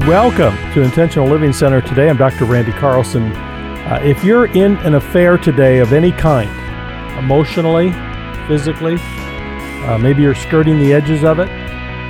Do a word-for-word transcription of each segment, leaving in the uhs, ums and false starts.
Welcome to Intentional Living Center today. I'm Doctor Randy Carlson. Uh, if you're in an affair today of any kind, emotionally, physically, uh, maybe you're skirting the edges of it,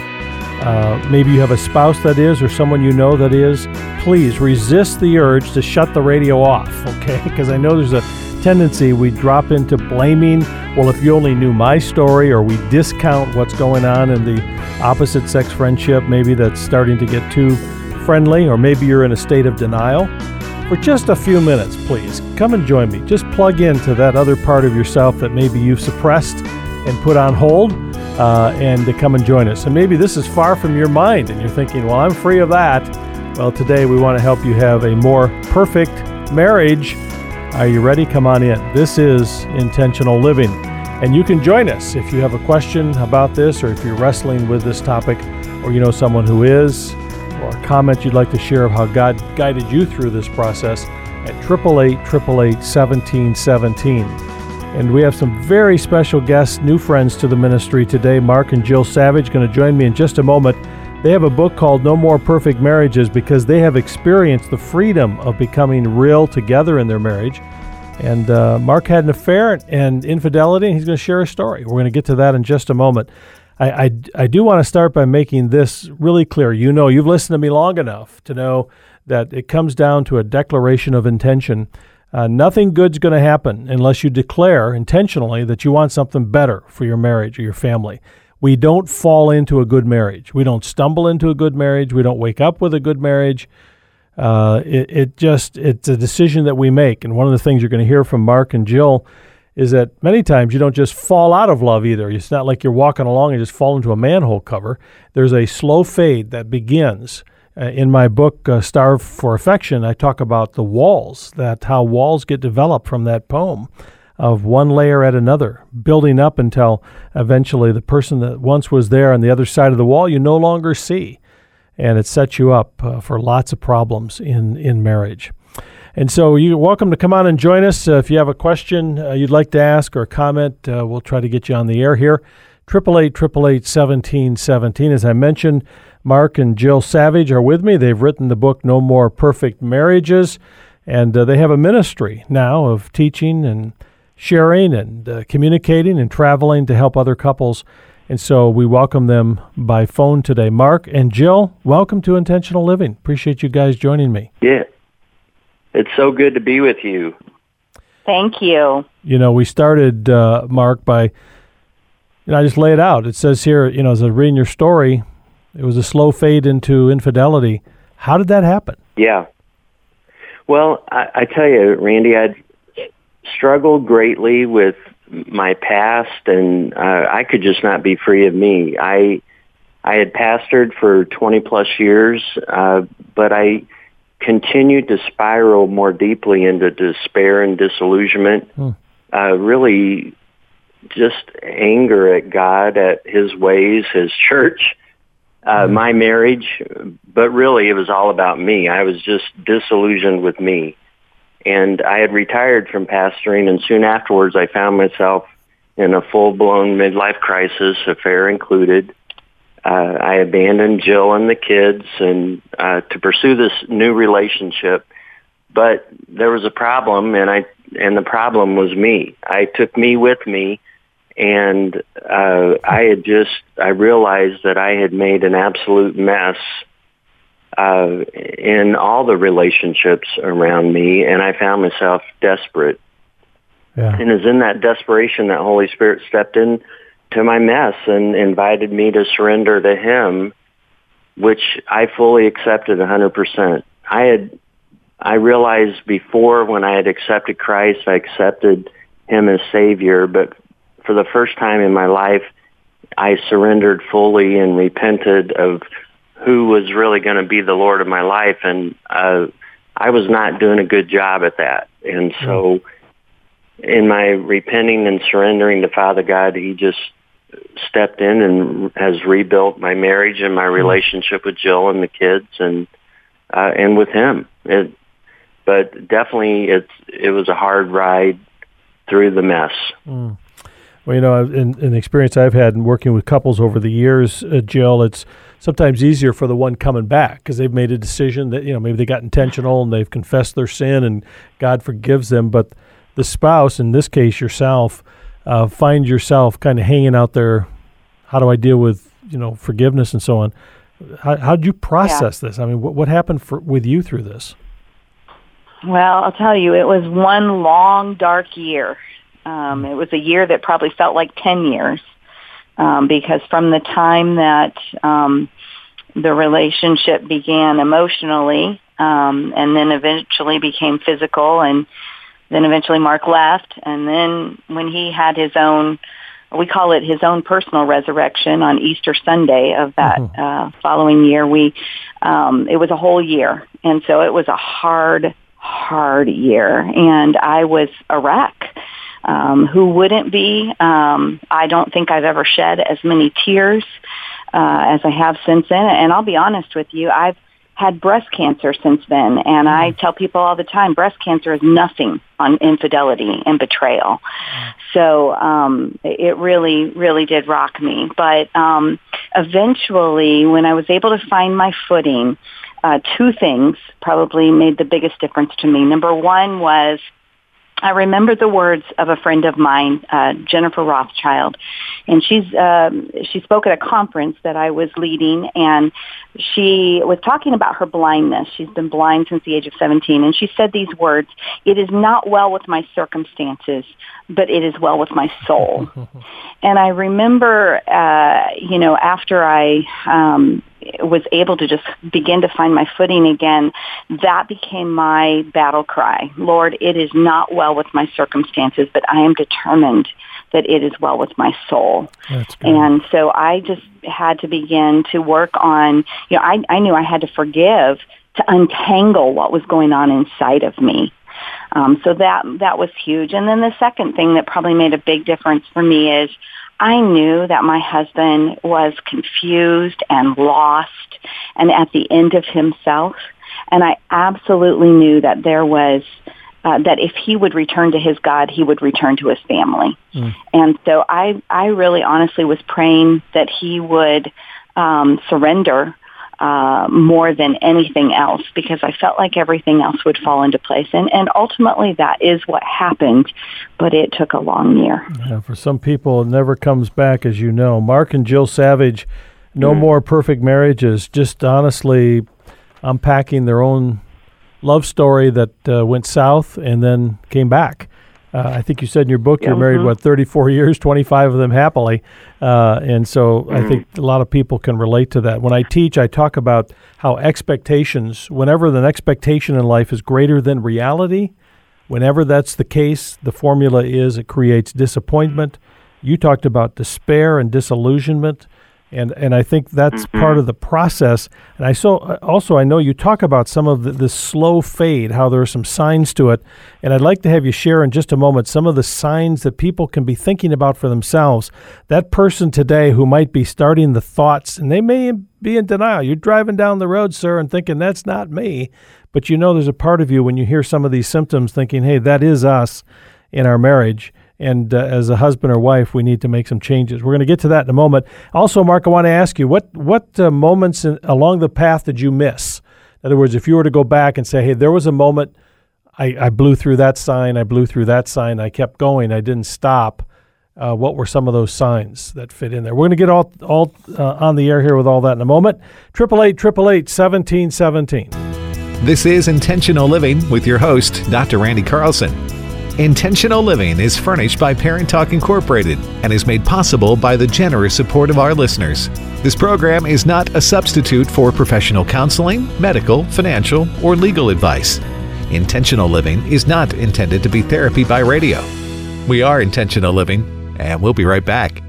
uh, maybe you have a spouse that is, or someone you know that is, please resist the urge to shut the radio off, okay? Because I know there's a tendency we drop into blaming, well, if you only knew my story, or we discount what's going on in the opposite sex friendship, maybe that's starting to get too friendly, or maybe you're in a state of denial. For just a few minutes, please, come and join me. Just plug into that other part of yourself that maybe you've suppressed and put on hold, uh, and to come and join us. And maybe this is far from your mind, and you're thinking, well, I'm free of that. Well, today we want to help you have a more perfect marriage. Are you ready? Come on in. This is Intentional Living. And you can join us if you have a question about this, or if you're wrestling with this topic, or you know someone who is, or a comment you'd like to share of how God guided you through this process at eight eight eight, eight eight eight, one seven one seven. And we have some very special guests, new friends to the ministry today. Mark and Jill Savage going to join me in just a moment. They have a book called No More Perfect Marriages because they have experienced the freedom of becoming real together in their marriage. And uh, Mark had an affair and infidelity, and he's going to share a story. We're going to get to that in just a moment. I, I, I do want to start by making this really clear. You know, you've listened to me long enough to know that it comes down to a declaration of intention. Uh, nothing good's going to happen unless you declare intentionally that you want something better for your marriage or your family. We don't fall into a good marriage. We don't stumble into a good marriage. We don't wake up with a good marriage. Uh, it, it just, it's a decision that we make. And one of the things you're going to hear from Mark and Jill is that many times you don't just fall out of love either. It's not like you're walking along and just fall into a manhole cover. There's a slow fade that begins. Uh, in my book, uh, Starve for Affection, I talk about the walls, that how walls get developed from that poem of one layer at another, building up until eventually the person that once was there on the other side of the wall you no longer see. And it sets you up uh, for lots of problems in, in marriage. And so you're welcome to come on and join us. Uh, if you have a question uh, you'd like to ask or a comment, uh, we'll try to get you on the air here. eight eight eight, eight eight eight, one seven one seven. As I mentioned, Mark and Jill Savage are with me. They've written the book No More Perfect Marriages, and uh, they have a ministry now of teaching and sharing and uh, communicating and traveling to help other couples. And so we welcome them by phone today. Mark and Jill, welcome to Intentional Living. Appreciate you guys joining me. Yeah. It's so good to be with you. Thank you. You know, we started, uh, Mark, by, you know, I just lay it out. It says here, you know, as I was reading your story, it was a slow fade into infidelity. How did that happen? Yeah. Well, I, I tell you, Randy, I'd struggled greatly with my past, and uh, I could just not be free of me. I I had pastored for twenty plus years, uh, but I continued to spiral more deeply into despair and disillusionment, hmm. uh, really just anger at God, at His ways, His church, uh, hmm. my marriage, but really it was all about me. I was just disillusioned with me. And I had retired from pastoring, and soon afterwards I found myself in a full-blown midlife crisis, affair included. Uh, I abandoned Jill and the kids and uh, to pursue this new relationship. But there was a problem, and I and the problem was me. I took me with me, and uh, I had just, I realized that I had made an absolute mess Uh, in all the relationships around me, and I found myself desperate. Yeah. And it was in that desperation that Holy Spirit stepped in to my mess and invited me to surrender to Him, which I fully accepted one hundred percent. I had, I realized before when I had accepted Christ, I accepted Him as Savior, but for the first time in my life, I surrendered fully and repented of who was really going to be the Lord of my life, and uh, I was not doing a good job at that. And so in my repenting and surrendering to Father God, He just stepped in and has rebuilt my marriage and my relationship with Jill and the kids, and uh, and with Him. It, but definitely it's, it was a hard ride through the mess. Mm. Well, you know, in, in the experience I've had in working with couples over the years, uh, Jill, it's sometimes easier for the one coming back because they've made a decision that, you know, maybe they got intentional and they've confessed their sin and God forgives them. But the spouse, in this case yourself, uh, find yourself kind of hanging out there. How do I deal with, you know, forgiveness and so on? How how did you process yeah. this? I mean, what what happened for, with you through this? Well, I'll tell you, it was one long, dark year. Um, it was a year that probably felt like ten years um, because from the time that um, the relationship began emotionally um, and then eventually became physical, and then eventually Mark left, and then when he had his own, we call it his own personal resurrection on Easter Sunday of that mm-hmm. uh, following year, we um, it was a whole year, and so it was a hard, hard year, and I was a wreck. Um, who wouldn't be? Um, I don't think I've ever shed as many tears uh, as I have since then. And I'll be honest with you, I've had breast cancer since then. And I tell people all the time, breast cancer is nothing on infidelity and betrayal. So um, it really, really did rock me. But um, eventually, when I was able to find my footing, uh, two things probably made the biggest difference to me. Number one was I remember the words of a friend of mine, uh, Jennifer Rothschild, and she's um, she spoke at a conference that I was leading, and she was talking about her blindness. She's been blind since the age of seventeen, and she said these words, "It is not well with my circumstances, but it is well with my soul." And I remember, uh, you know, after I um, was able to just begin to find my footing again, that became my battle cry. Lord, it is not well with my circumstances, but I am determined that it is well with my soul. That's good. And so I just had to begin to work on, you know, I, I knew I had to forgive to untangle what was going on inside of me. Um, so that that was huge. And then the second thing that probably made a big difference for me is I knew that my husband was confused and lost and at the end of himself. And I absolutely knew that there was, uh, that if he would return to his God, he would return to his family. Mm. And so I, I really honestly was praying that he would um, surrender Uh, more than anything else, because I felt like everything else would fall into place. And, and ultimately that is what happened, but it took a long year. Yeah, for some people, it never comes back, as you know. Mark and Jill Savage, No mm. More Perfect Marriages, just honestly unpacking their own love story that uh, went south and then came back. Uh, I think you said in your book you're married, mm-hmm. what, thirty-four years, twenty-five of them happily. Uh, and so mm-hmm. I think a lot of people can relate to that. When I teach, I talk about how expectations, whenever an expectation in life is greater than reality, whenever that's the case, the formula is it creates disappointment. You talked about despair and disillusionment. And and I think that's mm-hmm. part of the process. And I so also I know you talk about some of the, the slow fade, how there are some signs to it. And I'd like to have you share in just a moment some of the signs that people can be thinking about for themselves. That person today who might be starting the thoughts, and they may be in denial. You're driving down the road, sir, and thinking, that's not me. But you know there's a part of you when you hear some of these symptoms thinking, hey, that is us in our marriage. And uh, as a husband or wife, we need to make some changes. We're going to get to that in a moment. Also, Mark, I want to ask you, what what uh, moments in, along the path did you miss? In other words, if you were to go back and say, hey, there was a moment, I, I blew through that sign, I blew through that sign, I kept going, I didn't stop. Uh, what were some of those signs that fit in there? We're going to get all all uh, on the air here with all that in a moment. eight eight eight, eight eight eight, one seven one seven. This is Intentional Living with your host, Doctor Randy Carlson. Intentional Living is furnished by Parent Talk Incorporated and is made possible by the generous support of our listeners. This program is not a substitute for professional counseling, medical, financial, or legal advice. Intentional Living is not intended to be therapy by radio. We are Intentional Living, and we'll be right back.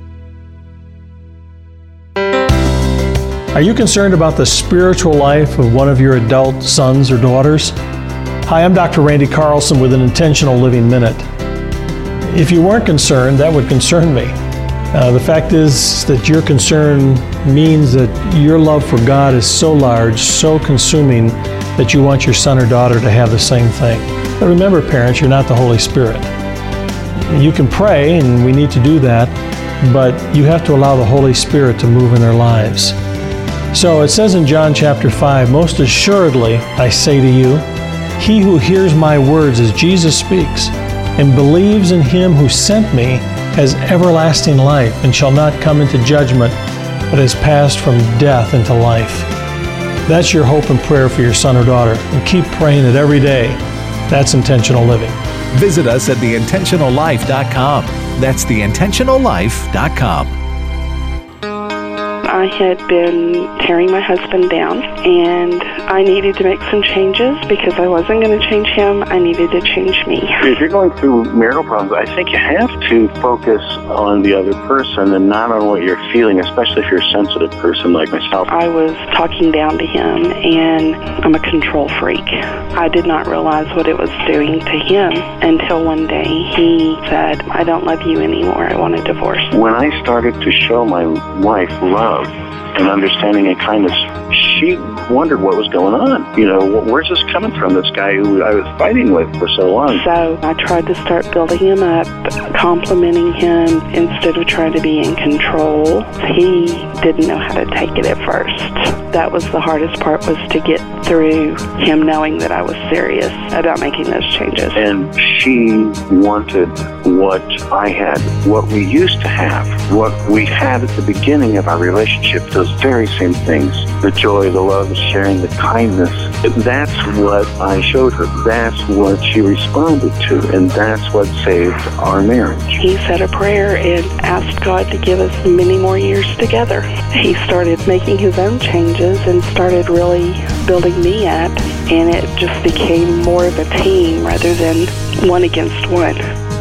Are you concerned about the spiritual life of one of your adult sons or daughters? Hi, I'm Doctor Randy Carlson with an Intentional Living Minute. If you weren't concerned, that would concern me. Uh, the fact is that your concern means that your love for God is so large, so consuming, that you want your son or daughter to have the same thing. But remember, parents, you're not the Holy Spirit. You can pray, and we need to do that, but you have to allow the Holy Spirit to move in their lives. So it says in John chapter five, most assuredly I say to you, he who hears my words as Jesus speaks, and believes in him who sent me, has everlasting life, and shall not come into judgment, but has passed from death into life. That's your hope and prayer for your son or daughter, and keep praying it every day. That's intentional living. Visit us at the intentional life dot com. That's the intentional life dot com. I had been tearing my husband down, and I needed to make some changes because I wasn't going to change him. I needed to change me. If you're going through marital problems, I think you have to focus on the other person and not on what you're feeling, especially if you're a sensitive person like myself. I was talking down to him, and I'm a control freak. I did not realize what it was doing to him until one day he said, I don't love you anymore. I want a divorce. When I started to show my wife love and understanding and kindness, she wondered what was going on. You know, where's this coming from, this guy who I was fighting with for so long? So I tried to start building him up, complimenting him instead of trying to be in control. He didn't know how to take it at first. That was the hardest part, was to get through him knowing that I was serious about making those changes. And she wanted what I had, what we used to have, what we had at the beginning of our relationship, those very same things. The joy, the love, the sharing, the kindness. That's what I showed her. That's what she responded to, and that's what saved our marriage. He said a prayer and asked God to give us many more years together. He started making his own changes and started really building me up, and it just became more of a team rather than one against one.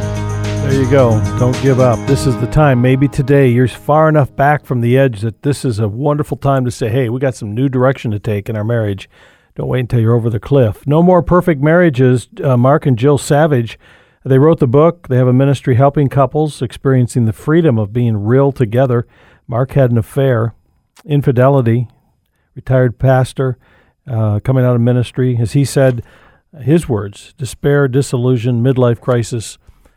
There you go. Don't give up. This is the time. Maybe today you're far enough back from the edge that this is a wonderful time to say, hey, we got some new direction to take in our marriage. Don't wait until you're over the cliff. No More Perfect Marriages. Uh, Mark and Jill Savage, they wrote the book. They have a ministry helping couples experiencing the freedom of being real together. Mark had an affair, infidelity, retired pastor, uh, coming out of ministry. As he said, his words, despair, disillusion, midlife crisis,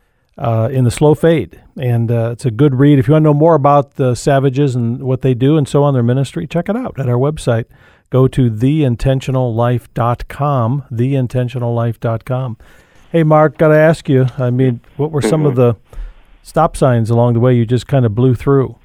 Uh, in the slow fade. And uh, it's a good read. If you want to know more about the Savages and what they do and so on, their ministry, check it out at our website. Go to the intentional life dot com, the intentional life dot com. Hey, Mark, got to ask you, I mean, what were some of the stop signs along the way you just kind of blew through?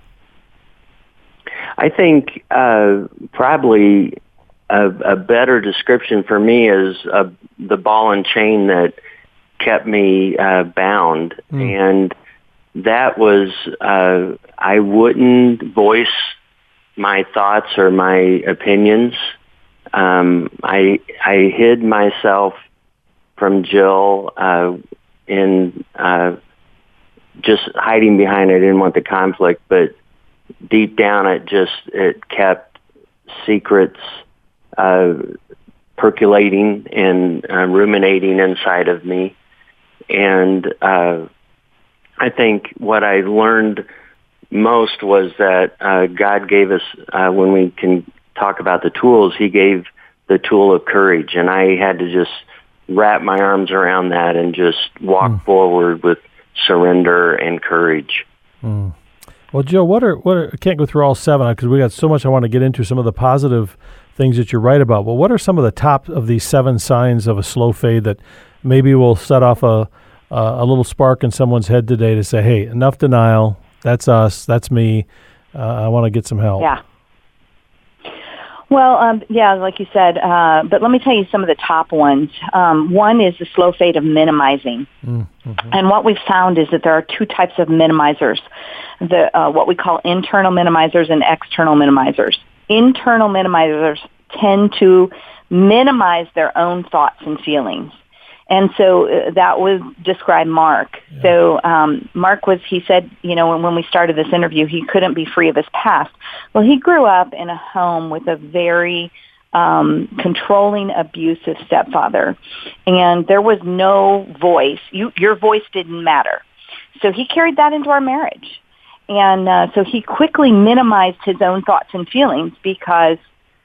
I think uh, probably a, a better description for me is uh, the ball and chain that kept me uh, bound, mm. and that was uh, I wouldn't voice my thoughts or my opinions. Um, I I hid myself from Jill uh, in uh, just hiding behind. I didn't want the conflict, but deep down, it just it kept secrets uh, percolating and uh, ruminating inside of me. And uh, I think what I learned most was that uh, God gave us, uh, when we can talk about the tools, he gave the tool of courage. And I had to just wrap my arms around that and just walk mm. forward with surrender and courage. Mm. Well, Jill, what are, what are, I can't go through all seven because we got so much I want to get into, some of the positive things that you're right about. But what are some of the top of these seven signs of a slow fade that maybe will set off a uh, a little spark in someone's head today to say, hey, enough denial. That's us. That's me. Uh, I want to get some help. Yeah. Well, um, yeah, like you said, uh, but let me tell you some of the top ones. Um, one is the slow fade of minimizing. Mm-hmm. And what we've found is that there are two types of minimizers, the uh, what we call internal minimizers and external minimizers. Internal minimizers tend to minimize their own thoughts and feelings. And so uh, that would describe Mark. Yeah. So um, Mark was, he said, you know, when, when we started this interview, he couldn't be free of his past. Well, he grew up in a home with a very um, controlling, abusive stepfather. And there was no voice. You, your voice didn't matter. So he carried that into our marriage. And uh, so he quickly minimized his own thoughts and feelings because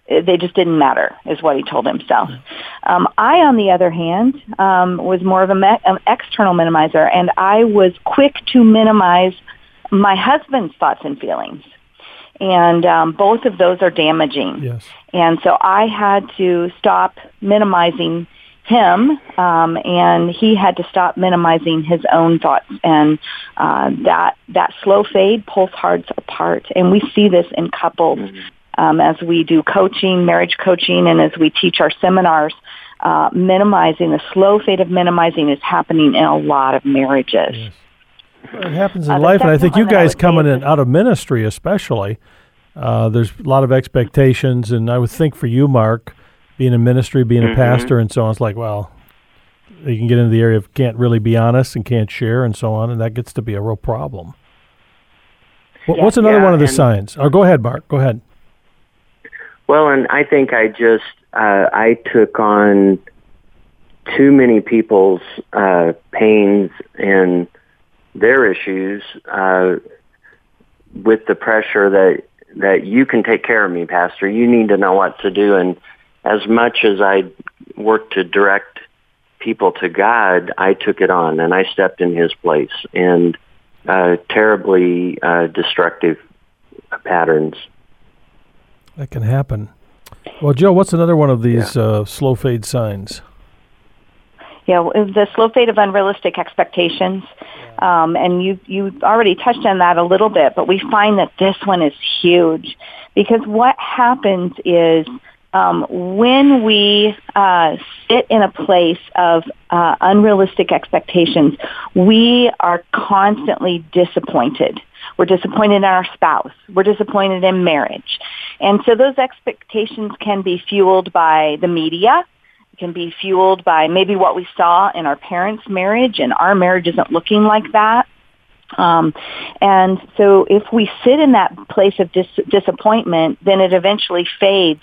they just didn't matter, is what he told himself. Um, I, on the other hand, um, was more of a me- an external minimizer, and I was quick to minimize my husband's thoughts and feelings. And um, both of those are damaging. Yes. And so I had to stop minimizing him, um, and he had to stop minimizing his own thoughts. And uh, that that slow fade pulls hearts apart. And we see this in couples. Mm-hmm. Um, as we do coaching, marriage coaching, and as we teach our seminars, uh, minimizing, the slow fade of minimizing is happening in a lot of marriages. Yes. Well, it happens in uh, life, and I think you guys coming in is, out of ministry especially, uh, there's a lot of expectations, and I would think for you, Mark, being in ministry, being mm-hmm. a pastor and so on, it's like, well, you can get into the area of can't really be honest and can't share and so on, and that gets to be a real problem. What, yeah, what's another yeah, one of the signs? Oh, go ahead, Mark. Go ahead. Well, and I think I just, uh, I took on too many people's uh, pains and their issues uh, with the pressure that, that you can take care of me, Pastor. You need to know what to do. And as much as I worked to direct people to God, I took it on and I stepped in his place. And uh, terribly uh, destructive patterns. That can happen. Well, Joe, what's another one of these yeah. uh, slow fade signs? Yeah, the slow fade of unrealistic expectations. Um, and you you already touched on that a little bit, but we find that this one is huge because what happens is um, when we uh, sit in a place of uh, unrealistic expectations, we are constantly disappointed. We're disappointed in our spouse. We're disappointed in marriage. And so those expectations can be fueled by the media. It can be fueled by maybe what we saw in our parents' marriage, and our marriage isn't looking like that. Um, and so if we sit in that place of dis- disappointment, then it eventually fades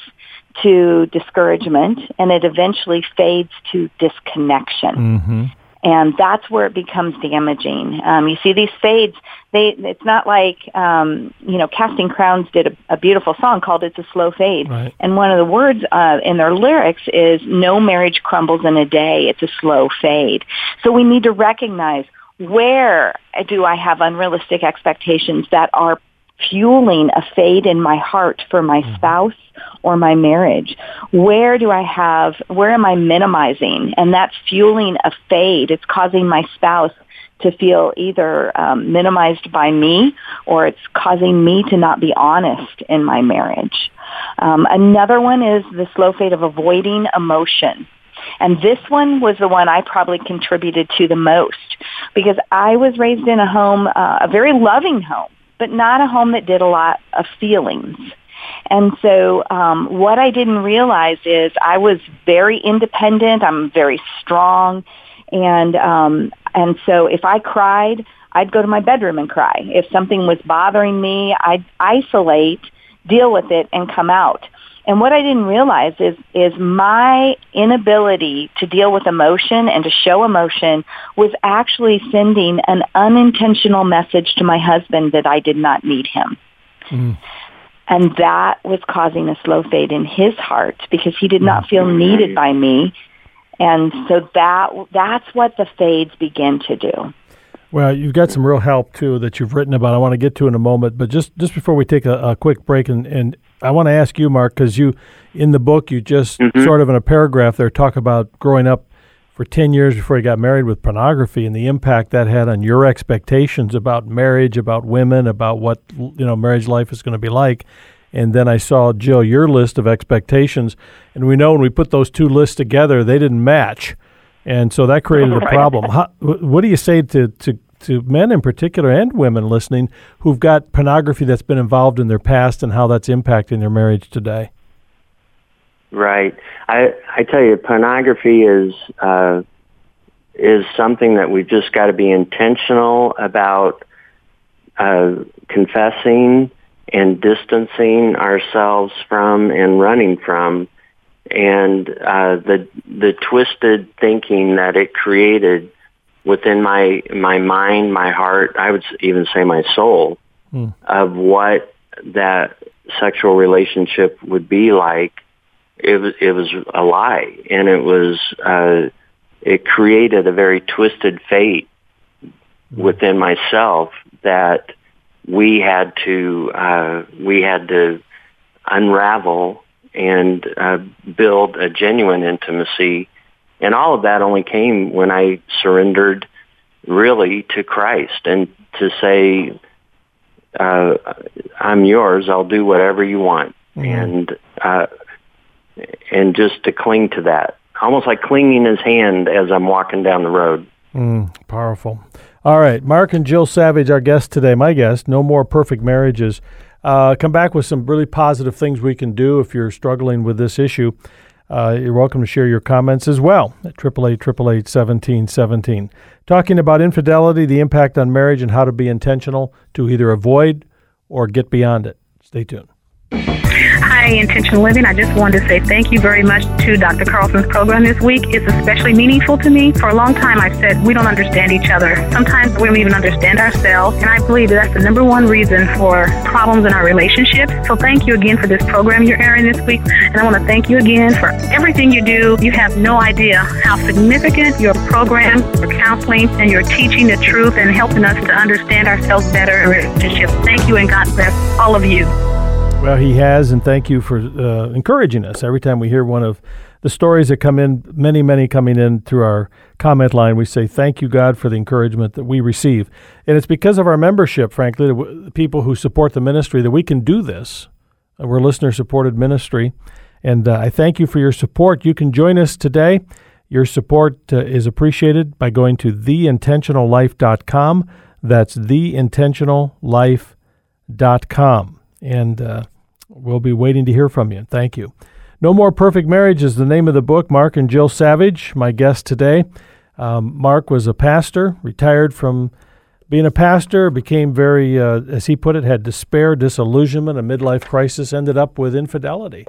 to discouragement, and it eventually fades to disconnection. Mm-hmm. And that's where it becomes damaging. Um, you see these fades, they, it's not like, um, you know, Casting Crowns did a, a beautiful song called It's a Slow Fade. Right. And one of the words uh, in their lyrics is, no marriage crumbles in a day, it's a slow fade. So we need to recognize, where do I have unrealistic expectations that are fueling a fade in my heart for my mm-hmm. spouse or my marriage? Where do I have, where am I minimizing? And that's fueling a fade. It's causing my spouse to feel either um, minimized by me, or it's causing me to not be honest in my marriage. Um, another one is the slow fade of avoiding emotion. And this one was the one I probably contributed to the most, because I was raised in a home, uh, a very loving home, but not a home that did a lot of feelings. And so um, what I didn't realize is I was very independent. I'm very strong. And um, and so if I cried, I'd go to my bedroom and cry. If something was bothering me, I'd isolate, deal with it, and come out. And what I didn't realize is is my inability to deal with emotion and to show emotion was actually sending an unintentional message to my husband that I did not need him. Mm. And that was causing a slow fade in his heart because he did not feel needed by me. And so that that's what the fades begin to do. Well, you've got some real help, too, that you've written about. I want to get to in a moment. But just, just before we take a, a quick break, and, and I want to ask you, Mark, because you, in the book, you just mm-hmm. sort of in a paragraph there talk about growing up for ten years before you got married with pornography and the impact that had on your expectations about marriage, about women, about what, you know, marriage life is going to be like. And then I saw, Jill, your list of expectations. And we know when we put those two lists together, they didn't match. And so that created a problem. How, what do you say to, to, to men in particular and women listening who've got pornography that's been involved in their past and how that's impacting their marriage today? Right. I I tell you, pornography is uh, is something that we've just got to be intentional about uh, confessing and distancing ourselves from and running from. And uh, the the twisted thinking that it created within my my mind, my heart, I would even say my soul, mm. of what that sexual relationship would be like, it was it was a lie, and it was uh, it created a very twisted fate within myself that we had to uh, we had to unravel and uh, build a genuine intimacy, and all of that only came when I surrendered really to Christ and to say, uh, "I'm yours. I'll do whatever you want," mm-hmm. and uh, and just to cling to that, almost like clinging his hand as I'm walking down the road. Mm, powerful. All right, Mark and Jill Savage, our guest today, my guest, No More Perfect Marriages. Uh, come back with some really positive things we can do if you're struggling with this issue. Uh, you're welcome to share your comments as well at eight eight eight, eight eight eight, one seven one seven. Talking about infidelity, the impact on marriage, and how to be intentional to either avoid or get beyond it. Stay tuned. Hi, Intentional Living. I just wanted to say thank you very much to Doctor Carlson's program this week. It's especially meaningful to me. For a long time, I've said we don't understand each other. Sometimes we don't even understand ourselves, and I believe that that's the number one reason for problems in our relationships. So thank you again for this program you're airing this week, and I want to thank you again for everything you do. You have no idea how significant your program, your counseling, and your teaching the truth and helping us to understand ourselves better in relationships. Thank you, and God bless all of you. Well, he has, and thank you for uh, encouraging us. Every time we hear one of the stories that come in, many, many coming in through our comment line, we say, thank you, God, for the encouragement that we receive. And it's because of our membership, frankly, the people who support the ministry, that we can do this. Uh, we're a listener-supported ministry, and uh, I thank you for your support. You can join us today. Your support uh, is appreciated by going to the intentional life dot com. That's the intentional life dot com. And uh, we'll be waiting to hear from you. Thank you. No More Perfect Marriage is the name of the book. Mark and Jill Savage, my guest today. Um, Mark was a pastor, retired from being a pastor, became very, uh, as he put it, had despair, disillusionment, a midlife crisis, ended up with infidelity.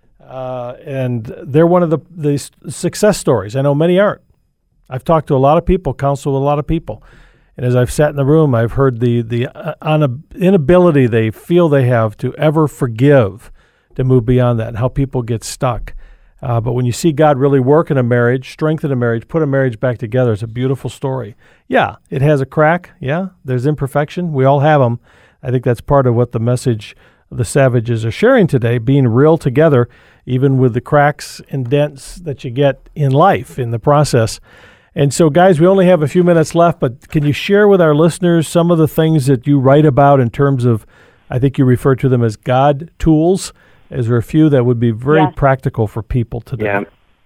Uh, and they're one of the, the success stories. I know many aren't. I've talked to a lot of people, counseled with a lot of people. And as I've sat in the room, I've heard the the uh, inability they feel they have to ever forgive, to move beyond that, and how people get stuck. Uh, but when you see God really work in a marriage, strengthen a marriage, put a marriage back together, it's a beautiful story. Yeah, it has a crack. Yeah, there's imperfection. We all have them. I think that's part of what the message the Savages are sharing today, being real together, even with the cracks and dents that you get in life in the process. And so, guys, we only have a few minutes left, but can you share with our listeners some of the things that you write about in terms of, I think you refer to them as God tools? Is there a few that would be very yeah. practical for people today? Yeah.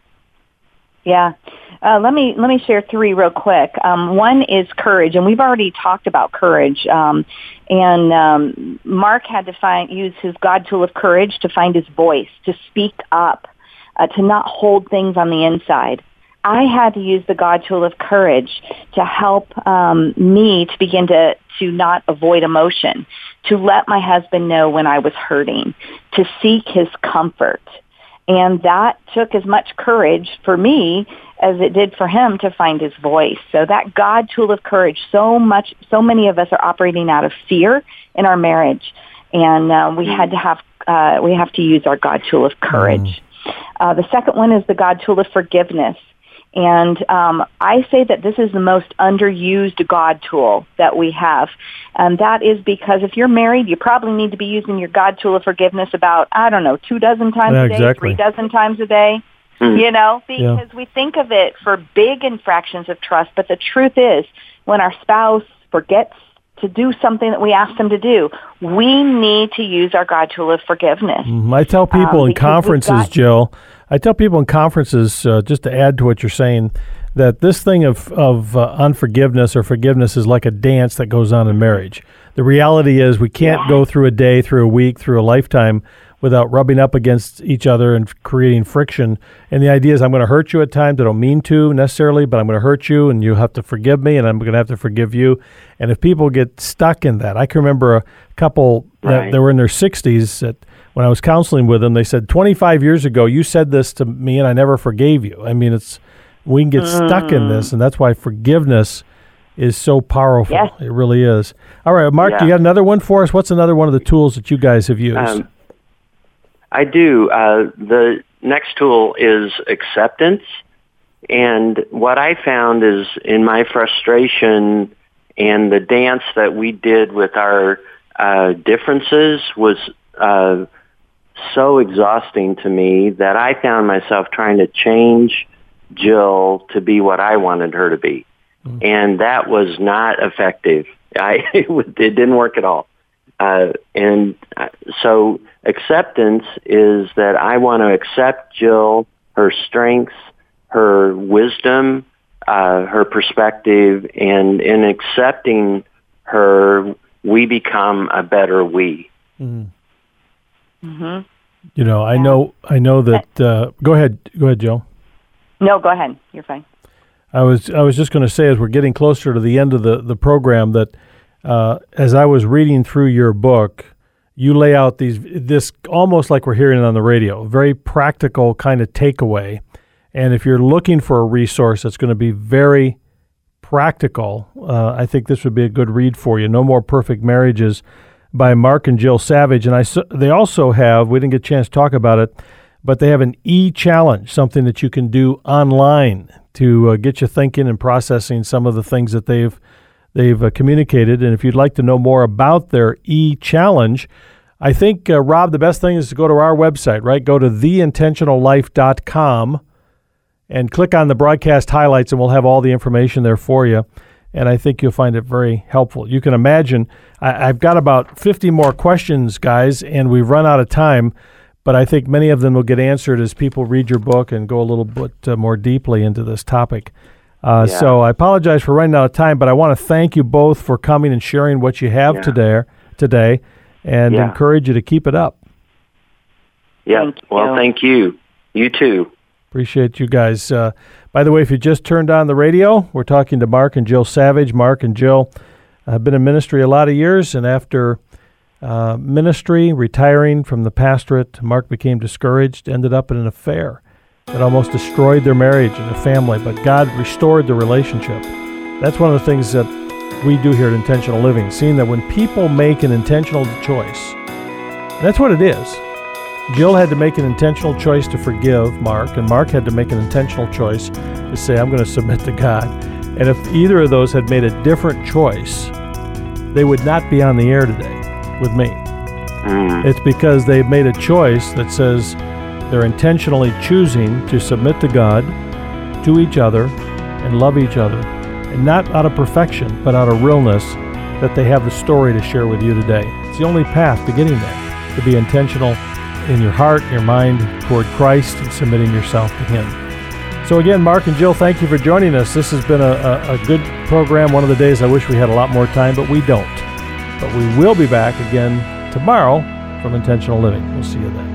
Yeah. Uh, let me let me share three real quick. Um, one is courage, and we've already talked about courage. Um, and um, Mark had to find use his God tool of courage to find his voice, to speak up, uh, to not hold things on the inside. I had to use the God tool of courage to help um, me to begin to, to not avoid emotion, to let my husband know when I was hurting, to seek his comfort. And that took as much courage for me as it did for him to find his voice. So that God tool of courage, so much, so many of us are operating out of fear in our marriage. And uh, we had to have, uh, we have to use our God tool of courage. Mm. Uh, the second one is the God tool of forgiveness. And um, I say that this is the most underused God tool that we have. And that is because if you're married, you probably need to be using your God tool of forgiveness about, I don't know, two dozen times yeah, a day, exactly. three dozen times a day. Mm. You know, because yeah. we think of it for big infractions of trust. But the truth is, when our spouse forgets to do something that we ask them to do, we need to use our God tool of forgiveness. Mm, I tell people um, in conferences, got, Jill, I tell people in conferences, uh, just to add to what you're saying, that this thing of, of uh, unforgiveness or forgiveness is like a dance that goes on in marriage. The reality is we can't yeah. go through a day, through a week, through a lifetime without rubbing up against each other and creating friction. And the idea is I'm going to hurt you at times. I don't mean to necessarily, but I'm going to hurt you, and you have to forgive me, and I'm going to have to forgive you. And if people get stuck in that, I can remember a couple right. that, that were in their sixties that when I was counseling with them, they said, twenty-five years ago, you said this to me, and I never forgave you. I mean, it's we can get mm. stuck in this, and that's why forgiveness is so powerful. Yes. It really is. All right, Mark, yeah. you got another one for us? What's another one of the tools that you guys have used? Um, I do. Uh, the next tool is acceptance. And what I found is in my frustration and the dance that we did with our uh, differences was uh, so exhausting to me that I found myself trying to change Jill to be what I wanted her to be. Mm-hmm. And that was not effective. I, it, it didn't work at all. Uh, and so acceptance is that I want to accept Jill, her strengths, her wisdom, uh, her perspective, and in accepting her, we become a better we. Mm-hmm. Mm-hmm. You know, I know, I know that. Uh, go ahead, go ahead, Jill. No, go ahead. You're fine. I was, I was just going to say, as we're getting closer to the end of the the program, that uh, as I was reading through your book, you lay out these this almost like we're hearing it on the radio, very practical kind of takeaway. And if you're looking for a resource that's going to be very practical, uh, I think this would be a good read for you. No More Perfect Marriages by Mark and Jill Savage. And I, they also have, we didn't get a chance to talk about it, but they have an e-challenge, something that you can do online to uh, get you thinking and processing some of the things that they've they've uh, communicated. And if you'd like to know more about their e-challenge, I think, uh, Rob, the best thing is to go to our website, right? Go to the intentional life dot com and click on the broadcast highlights, and we'll have all the information there for you. And I think you'll find it very helpful. You can imagine, I, I've got about fifty more questions, guys, and we've run out of time, but I think many of them will get answered as people read your book and go a little bit uh, more deeply into this topic. Uh, yeah. So I apologize for running out of time, but I want to thank you both for coming and sharing what you have yeah. today, today and yeah. encourage you to keep it up. Yeah, thank well, thank you. You too. Appreciate you guys. Uh, by the way, if you just turned on the radio, we're talking to Mark and Jill Savage. Mark and Jill have been in ministry a lot of years, and after uh, ministry, retiring from the pastorate, Mark became discouraged, ended up in an affair that almost destroyed their marriage and their family, but God restored the relationship. That's one of the things that we do here at Intentional Living, seeing that when people make an intentional choice, that's what it is. Jill had to make an intentional choice to forgive Mark, and Mark had to make an intentional choice to say, I'm going to submit to God. And if either of those had made a different choice, they would not be on the air today with me. Mm. It's because they've made a choice that says they're intentionally choosing to submit to God, to each other, and love each other. And not out of perfection, but out of realness, that they have the story to share with you today. It's the only path to getting there, to be intentional in your heart, your mind toward Christ, and submitting yourself to Him. So again, Mark and Jill, thank you for joining us. This has been a, a, a good program. One of the days I wish we had a lot more time, but we don't. But we will be back again tomorrow from Intentional Living. We'll see you then.